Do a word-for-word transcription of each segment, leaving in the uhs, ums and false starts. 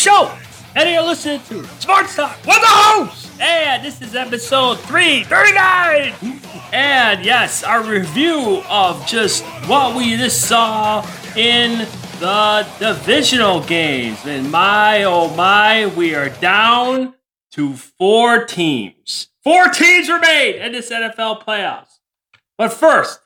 show, and you're listening to Sports Talk with the host. And this is episode three thirty-nine. And yes, our review of just what we just saw in the divisional games. And my, oh my, we are down to four teams. Four teams remain in this N F L playoffs. But first,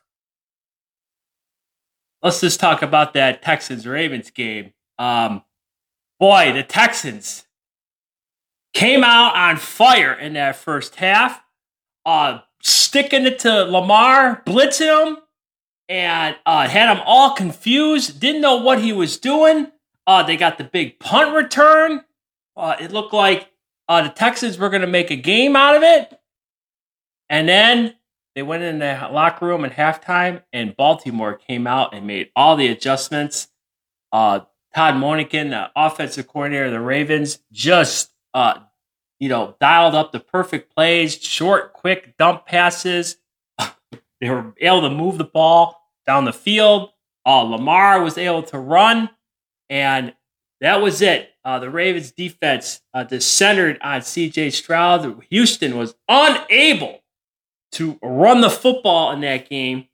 let's just talk about that Texans-Ravens game. Um, boy, the Texans came out on fire in that first half, uh, sticking it to Lamar, blitzing him, and uh, had him all confused, didn't know what he was doing. Uh, they got the big punt return. Uh, it looked like uh, the Texans were going to make a game out of it. And then they went in the locker room at halftime, and Baltimore came out and made all the adjustments. Uh, Todd Monken, the offensive coordinator of the Ravens, just uh, you know, dialed up the perfect plays, short, quick dump passes. They were able to move the ball down the field. Uh, Lamar was able to run, and that was it. Uh, the Ravens defense uh, just centered on C J Stroud. Houston was unable to run the football in that game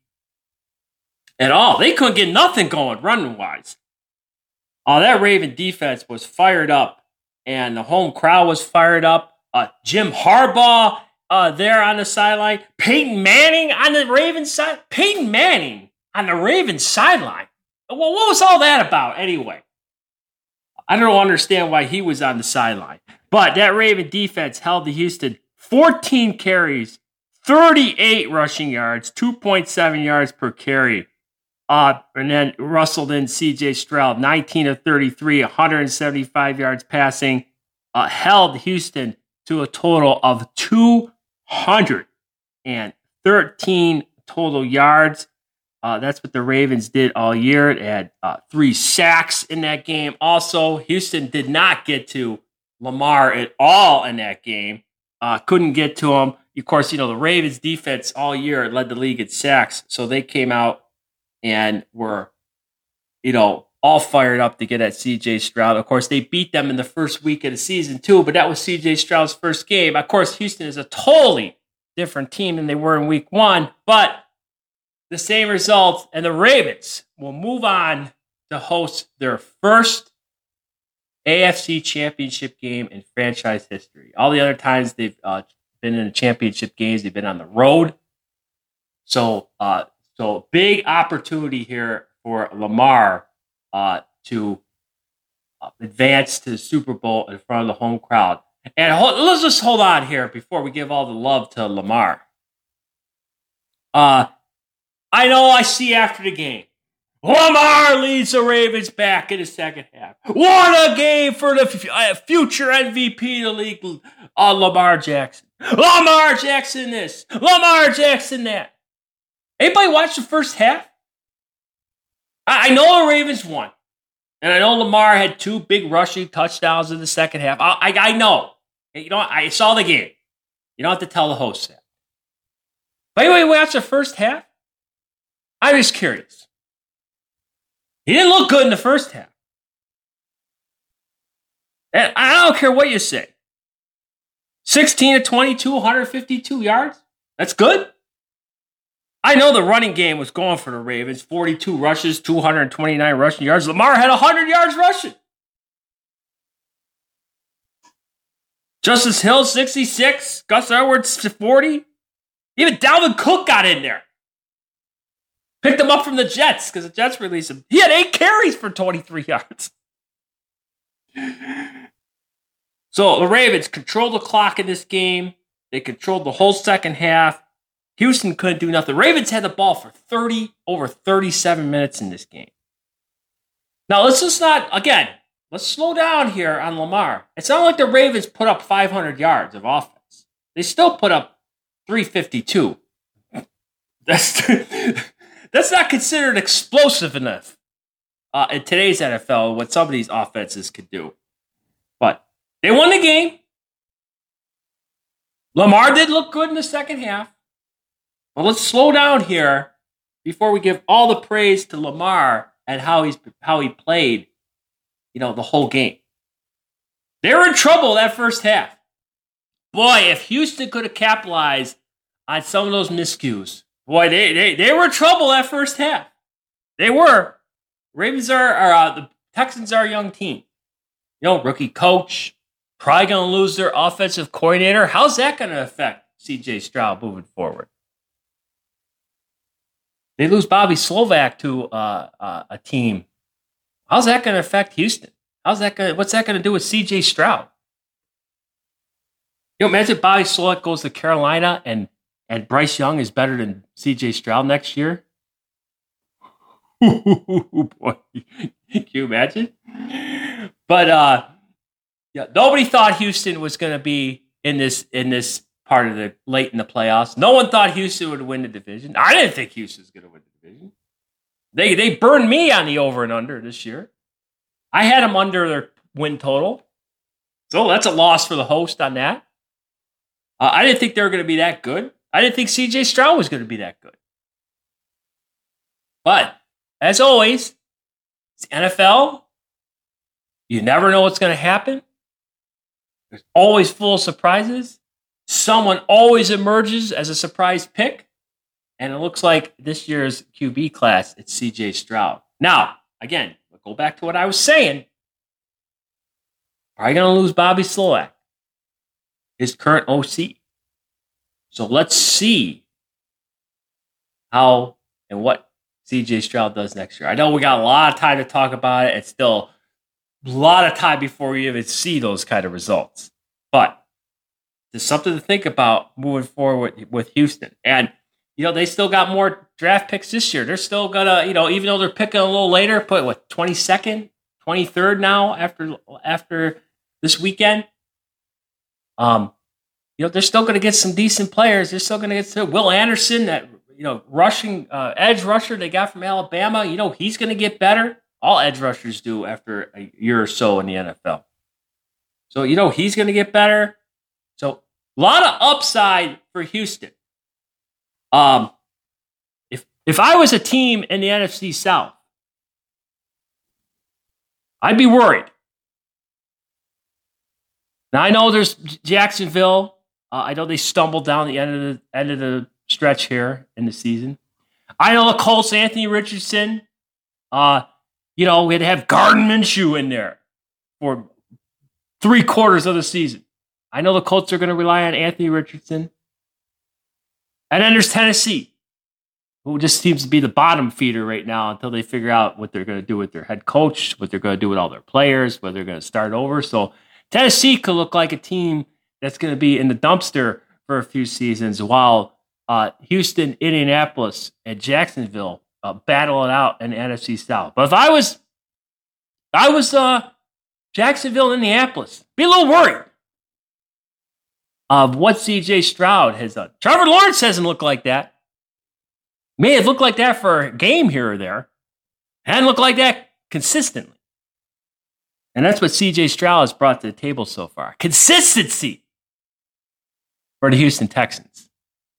at all. They couldn't get nothing going running-wise. Uh, that Raven defense was fired up, and the home crowd was fired up. Uh, Jim Harbaugh uh, there on the sideline. Peyton Manning on the Ravens side. Peyton Manning on the Ravens sideline. Well, what was all that about anyway? I don't understand why he was on the sideline. But that Raven defense held the Houston fourteen carries, thirty-eight rushing yards, two point seven yards per carry. Uh, and then rustled in C J Stroud, nineteen of thirty-three, one hundred seventy-five yards passing, uh, held Houston to a total of two hundred thirteen total yards. Uh, that's what the Ravens did all year. It had uh, three sacks in that game. Also, Houston did not get to Lamar at all in that game. Uh, couldn't get to him. Of course, you know, the Ravens defense all year led the league in sacks, so they came out and were, you know, all fired up to get at C J Stroud. Of course, they beat them in the first week of the season, too, but that was C J Stroud's first game. Of course, Houston is a totally different team than they were in week one, but the same results, and the Ravens will move on to host their first A F C championship game in franchise history. All the other times they've uh, been in the championship games, they've been on the road. So, uh, So big opportunity here for Lamar uh, to uh, advance to the Super Bowl in front of the home crowd. And hold, let's just hold on here before we give all the love to Lamar. Uh, I know I see after the game, Lamar leads the Ravens back in the second half. What a game for the f- uh, future M V P of the league, uh, Lamar Jackson. Lamar Jackson this, Lamar Jackson that. Anybody watch the first half? I, I know the Ravens won. And I know Lamar had two big rushing touchdowns in the second half. I, I, I know. You know, I saw the game. You don't have to tell the host that. But anybody watch the first half? I'm just curious. He didn't look good in the first half. And I don't care what you say. sixteen to twenty-two, one hundred fifty-two yards. That's good. I know the running game was going for the Ravens. forty-two rushes, two hundred twenty-nine rushing yards. Lamar had one hundred yards rushing. Justice Hill, sixty-six. Gus Edwards, forty. Even Dalvin Cook got in there. Picked him up from the Jets because the Jets released him. He had eight carries for twenty-three yards. So the Ravens controlled the clock in this game. They controlled the whole second half. Houston couldn't do nothing. Ravens had the ball for thirty, over thirty-seven minutes in this game. Now, let's just not, again, let's slow down here on Lamar. It's not like the Ravens put up five hundred yards of offense. They still put up three fifty-two. That's, that's not considered explosive enough uh, in today's N F L, what some of these offenses could do. But they won the game. Lamar did look good in the second half. But let's slow down here before we give all the praise to Lamar and how he's how he played, you know, the whole game. They were in trouble that first half. Boy, if Houston could have capitalized on some of those miscues, boy, they, they, they were in trouble that first half. They were. Ravens are, are uh, the Texans are a young team. You know, rookie coach, probably going to lose their offensive coordinator. How's that going to affect C J Stroud moving forward? They lose Bobby Slovak to uh, uh, a team. How's that going to affect Houston? How's that going? What's that going to do with C J Stroud? You know, imagine Bobby Slovak goes to Carolina and and Bryce Young is better than C J Stroud next year. Boy, can you imagine? But uh, yeah, nobody thought Houston was going to be in this in this part of the late in the playoffs. No one thought Houston would win the division. I didn't think Houston was going to win the division. They they burned me on the over and under this year. I had them under their win total, so that's a loss for the host on that. Uh, I didn't think they were going to be that good. I didn't think C J Stroud was going to be that good. But as always, it's N F L. You never know what's going to happen. There's always full of surprises. Someone always emerges as a surprise pick. And it looks like this year's Q B class, it's C J Stroud. Now, again, we'll go back to what I was saying. Probably going to lose Bobby Slovak, his current O C. So let's see how and what C J Stroud does next year. I know we got a lot of time to talk about it. It's still a lot of time before we even see those kind of results. But there's something to think about moving forward with, with Houston. And, you know, they still got more draft picks this year. They're still going to, you know, even though they're picking a little later, put what, twenty-second, twenty-third now after after this weekend. Um, you know, they're still going to get some decent players. They're still going to get some Will Anderson, that, you know, rushing uh, edge rusher they got from Alabama. You know, he's going to get better. All edge rushers do after a year or so in the N F L. So, you know, he's going to get better. So, a lot of upside for Houston. Um, if if I was a team in the N F C South, I'd be worried. Now, I know there's Jacksonville. Uh, I know they stumbled down the end of the end of the stretch here in the season. I know the Colts, Anthony Richardson. Uh, you know, we'd have Gardner Minshew in there for three quarters of the season. I know the Colts are going to rely on Anthony Richardson. And then there's Tennessee, who just seems to be the bottom feeder right now until they figure out what they're going to do with their head coach, what they're going to do with all their players, whether they're going to start over. So Tennessee could look like a team that's going to be in the dumpster for a few seasons, while uh, Houston, Indianapolis, and Jacksonville uh, battle it out in the N F C South. But if I was, I was uh, Jacksonville, Indianapolis, be a little worried of what C J Stroud has done. Trevor Lawrence doesn't look like that. May have looked like that for a game here or there. Hadn't looked like that consistently. And that's what C J Stroud has brought to the table so far. Consistency for the Houston Texans.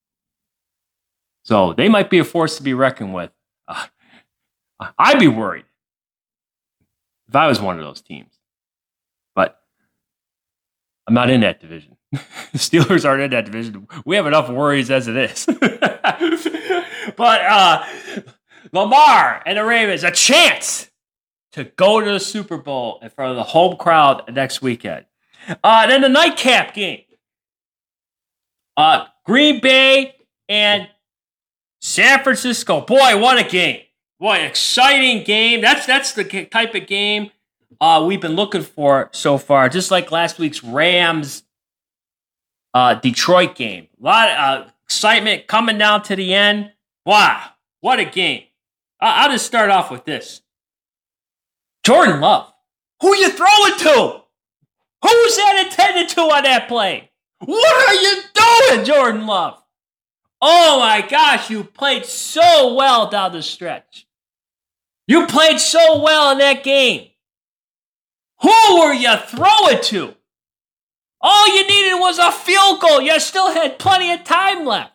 So they might be a force to be reckoned with. Uh, I'd be worried if I was one of those teams. But I'm not in that division. The Steelers aren't in that division. We have enough worries as it is. But uh, Lamar and the Ravens, a chance to go to the Super Bowl in front of the home crowd next weekend. Uh, then the nightcap game. Uh, Green Bay and San Francisco. Boy, what a game. Boy, exciting game. That's, that's the type of game uh, we've been looking for so far. Just like last week's Rams Uh, Detroit game. A lot of uh, excitement coming down to the end. Wow, what a game. I- I'll just start off with this. Jordan Love. Who you throwing to? Who's that intended to on that play? What are you doing, Jordan Love? Oh my gosh, you played so well down the stretch. You played so well in that game. Who were you throwing to? All you needed was a field goal. You still had plenty of time left.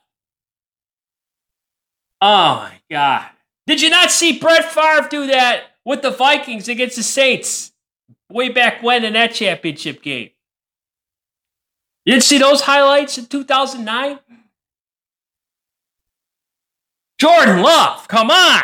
Oh, my God. Did you not see Brett Favre do that with the Vikings against the Saints? way back when in that championship game. You didn't see those highlights in two thousand nine? Jordan Love, come on!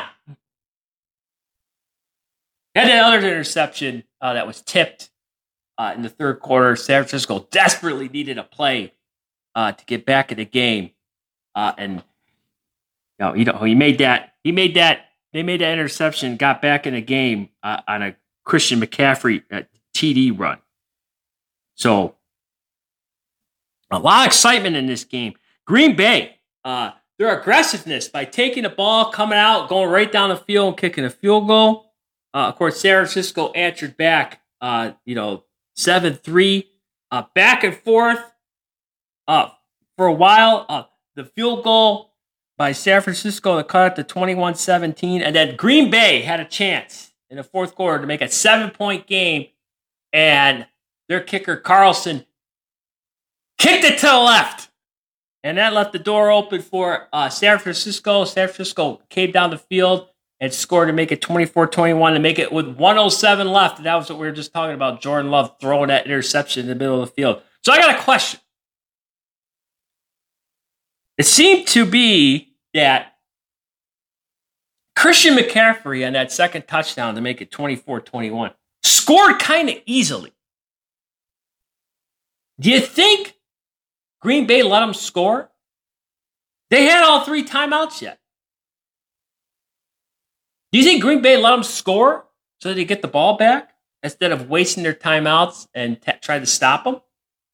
And that other interception uh, that was tipped uh, in the third quarter. San Francisco desperately needed a play uh, to get back in the game, uh, and you know, you know he made that. He made that. They made that interception, got back in the game uh, on a Christian McCaffrey uh, T D run. So a lot of excitement in this game. Green Bay, uh, their aggressiveness by taking the ball, coming out, going right down the field, and kicking a field goal. Uh, of course, San Francisco answered back, uh, you know, seven three, uh, back and forth uh, for a while. Uh, the field goal by San Francisco to cut it to twenty-one seventeen. And then Green Bay had a chance in the fourth quarter to make a seven-point game. And their kicker, Carlson, kicked it to the left. And that left the door open for uh, San Francisco. San Francisco came down the field and scored to make it twenty-four twenty-one to make it with one oh seven left. And that was what we were just talking about, Jordan Love throwing that interception in the middle of the field. So I got a question. It seemed to be that Christian McCaffrey on that second touchdown to make it twenty-four twenty-one scored kind of easily. Do you think Green Bay let him score? They had all three timeouts yet. Do you think Green Bay let them score so that they get the ball back instead of wasting their timeouts and t- try to stop them?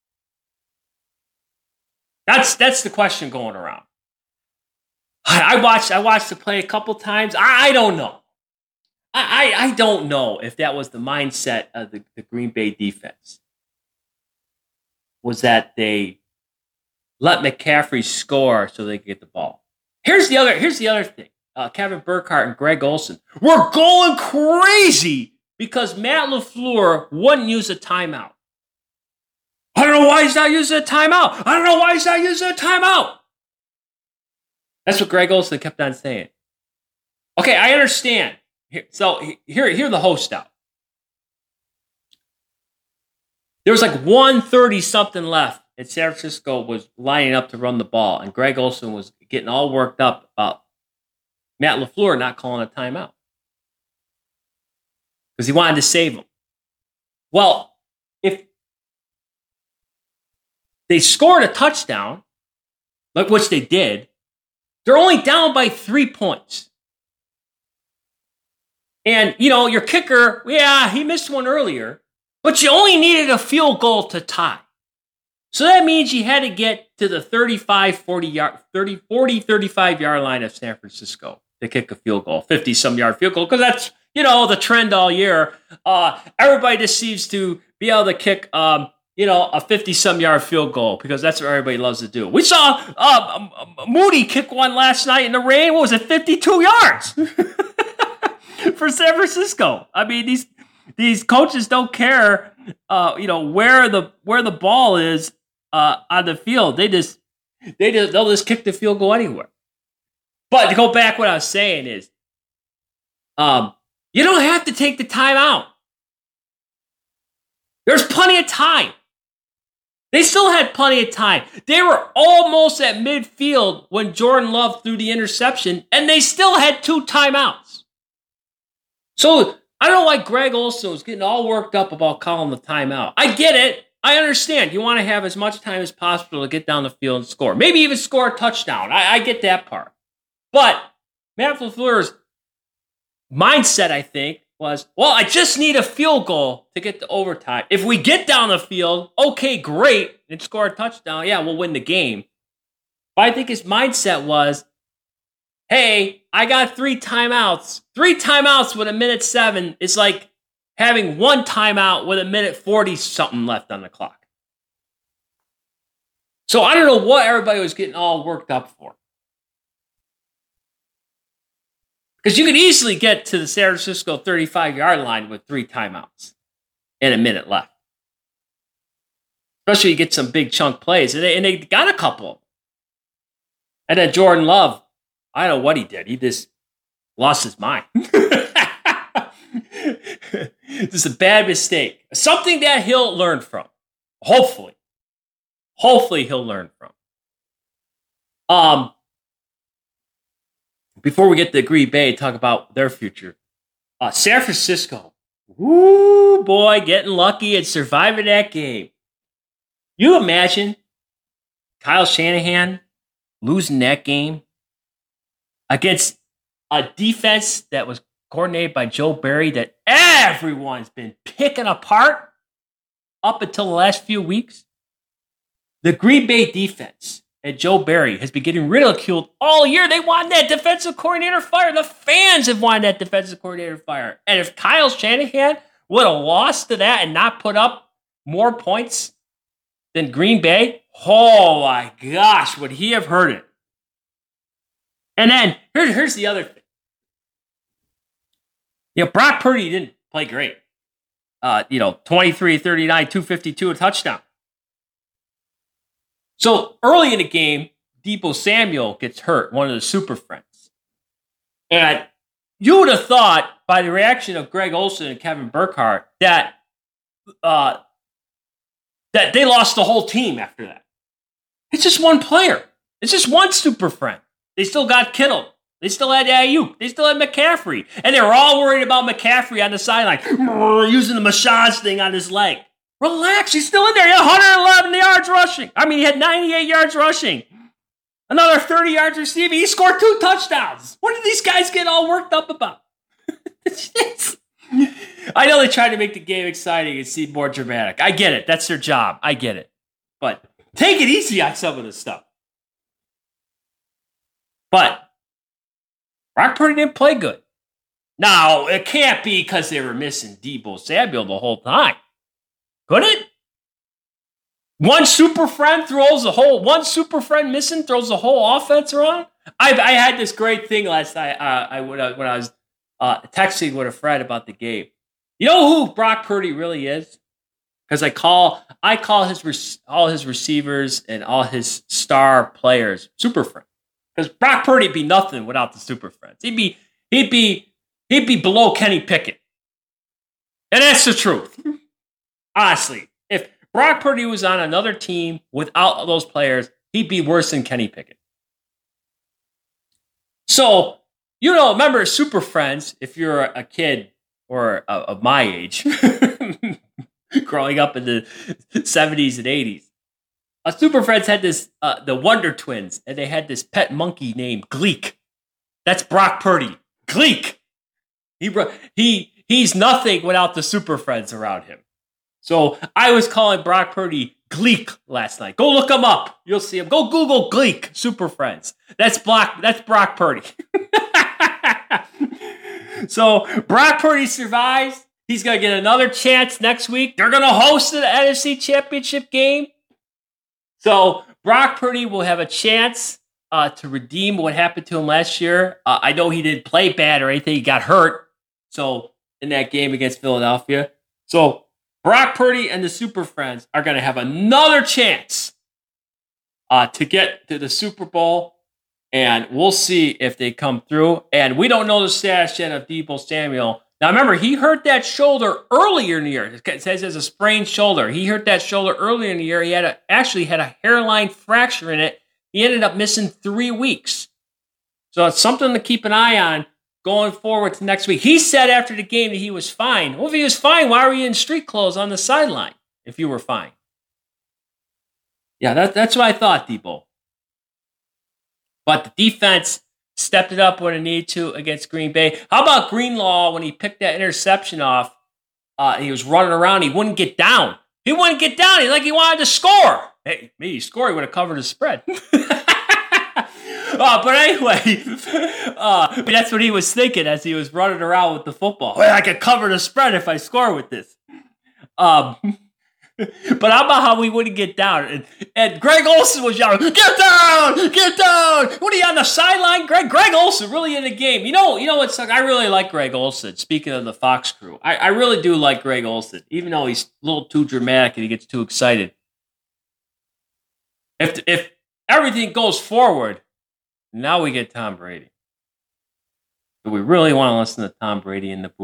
That's that's the question going around. I, I watched I watched the play a couple times. I, I don't know. I, I I don't know if that was the mindset of the, the Green Bay defense. Was that they let McCaffrey score so they could get the ball? Here's the other. Here's the other thing. Uh, Kevin Burkhardt and Greg Olsen were going crazy because Matt LaFleur wouldn't use a timeout. I don't know why he's not using a timeout. I don't know why he's not using a timeout. That's what Greg Olsen kept on saying. Okay, I understand. Here, so here, here the host out. There was like one thirty something left, and San Francisco was lining up to run the ball, and Greg Olsen was getting all worked up about Matt LaFleur not calling a timeout because he wanted to save him. Well, if they scored a touchdown, like which they did, they're only down by three points. And, you know, your kicker, yeah, he missed one earlier, but you only needed a field goal to tie. So that means you had to get to the thirty-five, forty yard, thirty, forty, thirty-five yard line of San Francisco to kick a field goal, fifty-some yard field goal, because that's, you know, the trend all year. Uh, everybody just seems to be able to kick, um, you know, a fifty-some yard field goal because that's what everybody loves to do. We saw uh, Moody kick one last night in the rain. What was it, fifty-two yards for San Francisco? I mean, these these coaches don't care, uh, you know, where the where the ball is uh, on the field. They just they just they'll just kick the field goal anywhere. But to go back, what I was saying is, um, you don't have to take the timeout. There's plenty of time. They still had plenty of time. They were almost at midfield when Jordan Love threw the interception, and they still had two timeouts. So I don't know why Greg Olsen was getting all worked up about calling the timeout. I get it. I understand. You want to have as much time as possible to get down the field and score. Maybe even score a touchdown. I, I get that part. But Matt LaFleur's mindset, I think, was, well, I just need a field goal to get to overtime. If we get down the field, okay, great, and score a touchdown, yeah, we'll win the game. But I think his mindset was, hey, I got three timeouts. Three timeouts with a minute seven. It's like having one timeout with a minute forty-something left on the clock. So I don't know what everybody was getting all worked up for. Because you could easily get to the San Francisco thirty-five yard line with three timeouts and a minute left. Especially you get some big chunk plays. And they, and they got a couple. And then Jordan Love, I don't know what he did. He just lost his mind. This is a bad mistake. Something that he'll learn from. Hopefully. Hopefully he'll learn from. Um, before we get to Green Bay, talk about their future. Uh, San Francisco. Woo, boy, getting lucky and surviving that game. You imagine Kyle Shanahan losing that game against a defense that was coordinated by Joe Barry that everyone's been picking apart up until the last few weeks? The Green Bay defense and Joe Barry has been getting ridiculed all year. They want that defensive coordinator fired. The fans have wanted that defensive coordinator fired. And if Kyle Shanahan would have lost to that and not put up more points than Green Bay, oh my gosh, would he have heard it? And then here, here's the other thing. You know, Brock Purdy didn't play great. Uh, you know, twenty-three thirty-nine, two fifty-two, a touchdown. So early in the game, Deebo Samuel gets hurt, one of the super friends. And you would have thought by the reaction of Greg Olsen and Kevin Burkhardt that uh, that they lost the whole team after that. It's just one player. It's just one super friend. They still got Kittle. They still had Ayuk. They still had McCaffrey. And they were all worried about McCaffrey on the sideline, using the massage thing on his leg. Relax, he's still in there. He had one hundred eleven yards rushing. I mean, he had ninety-eight yards rushing. Another thirty yards receiving. He scored two touchdowns. What did these guys get all worked up about? I know they tried to make the game exciting and seem more dramatic. I get it. That's their job. I get it. But take it easy on some of this stuff. But Brock Purdy didn't play good. Now, it can't be because they were missing Deebo Samuel the whole time. Could it? One super friend throws the whole, one super friend missing throws the whole offense around? I I had this great thing last night uh, I when I, when I was uh, texting with a friend about the game. You know who Brock Purdy really is? Because I call I call his all his receivers and all his star players super friends. Because Brock Purdy'd be nothing without the super friends. He'd be he'd be he'd be below Kenny Pickett, and that's the truth. Honestly, if Brock Purdy was on another team without those players, he'd be worse than Kenny Pickett. So, you know, remember Super Friends, if you're a kid or uh, of my age, growing up in the seventies and eighties, uh, Super Friends had this, uh, the Wonder Twins, and they had this pet monkey named Gleek. That's Brock Purdy. Gleek. He, he, he's nothing without the Super Friends around him. So I was calling Brock Purdy Gleek last night. Go look him up. You'll see him. Go Google Gleek Super Friends. That's Brock. That's Brock Purdy. So Brock Purdy survives. He's gonna get another chance next week. They're gonna host the N F C Championship game. So Brock Purdy will have a chance uh, to redeem what happened to him last year. Uh, I know he didn't play bad or anything. He got hurt. So in that game against Philadelphia. So Brock Purdy and the Super Friends are going to have another chance uh, to get to the Super Bowl, and we'll see if they come through. And we don't know the status yet of Deebo Samuel. Now, remember, he hurt that shoulder earlier in the year. It says it's a sprained shoulder. He hurt that shoulder earlier in the year. He had a, actually had a hairline fracture in it. He ended up missing three weeks. So it's something to keep an eye on going forward to next week. He said after the game that he was fine. Well, if he was fine, why were you in street clothes on the sideline if you were fine? Yeah, that, that's what I thought, Deebo. But the defense stepped it up when it needed to against Green Bay. How about Greenlaw when he picked that interception off? Uh, he was running around. He wouldn't get down. He wouldn't get down. He like he wanted to score. Hey, maybe he scored. He would have covered the spread. Uh, but anyway, uh, that's what he was thinking as he was running around with the football. Well, I could cover the spread if I score with this. Um, but how about how we wouldn't get down? And, and Greg Olsen was yelling, "Get down! Get down!" What are you on the sideline? Greg Greg Olsen really in the game. You know, you know what's I really like Greg Olsen. Speaking of the Fox crew, I, I really do like Greg Olsen, even though he's a little too dramatic and he gets too excited. If if everything goes forward. Now we get Tom Brady. Do we really want to listen to Tom Brady in the booth?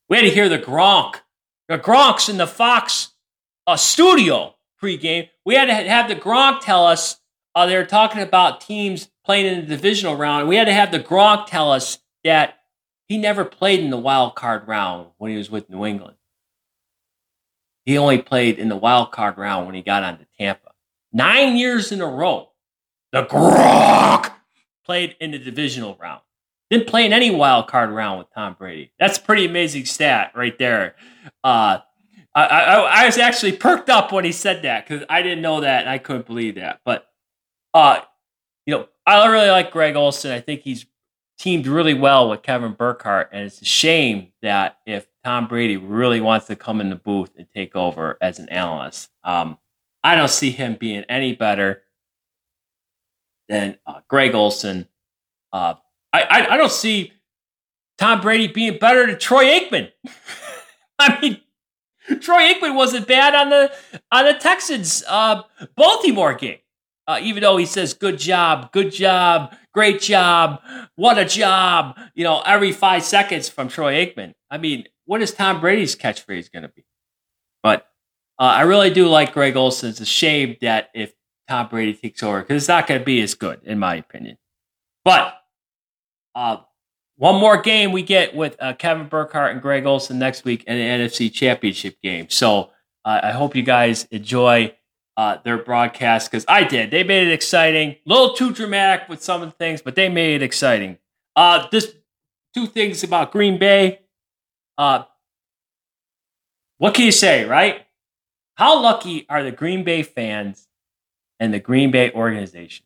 We had to hear the Gronk. The Gronk's in the Fox uh, studio pregame. We had to have the Gronk tell us, uh, they were talking about teams playing in the divisional round. We had to have the Gronk tell us that he never played in the wild card round when he was with New England. He only played in the wild card round when he got on to Tampa. Nine years in a row, the Gronk played in the divisional round. Didn't play in any wild card round with Tom Brady. That's a pretty amazing stat right there. Uh, I, I, I was actually perked up when he said that because I didn't know that and I couldn't believe that. But uh, you know, I really like Greg Olsen. I think he's teamed really well with Kevin Burkhardt, and it's a shame that if Tom Brady really wants to come in the booth and take over as an analyst, um, I don't see him being any better than uh, Greg Olsen. Uh, I, I I don't see Tom Brady being better than Troy Aikman. I mean, Troy Aikman wasn't bad on the on the Texans uh, Baltimore game. Uh, even though he says good job, good job, great job, what a job, you know, every five seconds from Troy Aikman. I mean, what is Tom Brady's catchphrase going to be? But uh, I really do like Greg Olsen. It's a shame that if Tom Brady takes over, because it's not going to be as good, in my opinion. But uh, one more game we get with uh, Kevin Burkhardt and Greg Olsen next week in the N F C Championship game. So uh, I hope you guys enjoy Uh, their broadcast, because I did. They made it exciting. A little too dramatic with some of the things, but they made it exciting. Uh, this two things about Green Bay. Uh, what can you say, right? How lucky are the Green Bay fans and the Green Bay organization?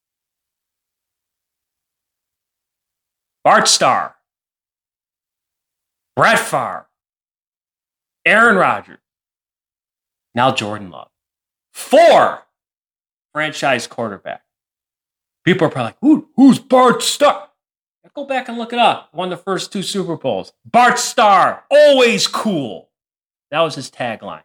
Bart Starr, Brett Favre, Aaron Rodgers, now Jordan Love. Four franchise quarterback. People are probably like, Who, who's Bart Starr? Go back and look it up. Won the first two Super Bowls. Bart Starr, always cool. That was his tagline.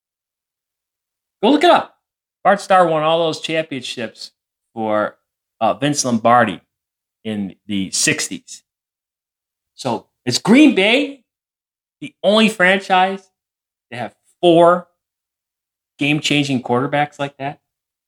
Go look it up. Bart Starr won all those championships for uh, Vince Lombardi in the sixties. So is Green Bay the only franchise to have four game-changing quarterbacks like that?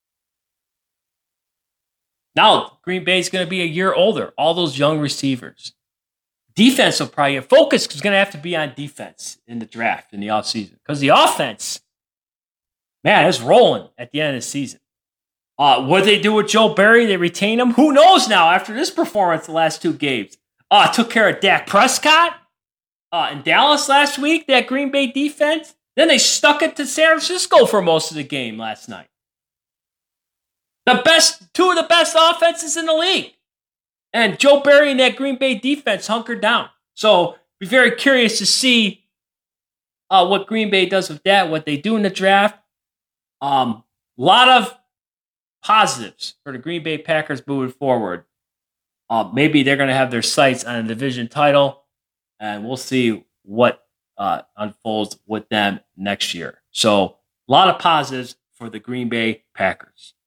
Now, Green Bay is going to be a year older. All those young receivers. Defense will probably get focus is going to have to be on defense in the draft in the offseason. Because the offense, man, it's rolling at the end of the season. Uh, what they do with Joe Barry, they retain him. Who knows now after this performance the last two games? Uh, took care of Dak Prescott uh, in Dallas last week, that Green Bay defense. Then they stuck it to San Francisco for most of the game last night. The best, two of the best offenses in the league. And Joe Barry and that Green Bay defense hunkered down. So be very curious to see uh, what Green Bay does with that, what they do in the draft. A um, lot of positives for the Green Bay Packers moving forward. Uh, maybe they're going to have their sights on a division title, and we'll see what Uh, unfolds with them next year. So a lot of positives for the Green Bay Packers.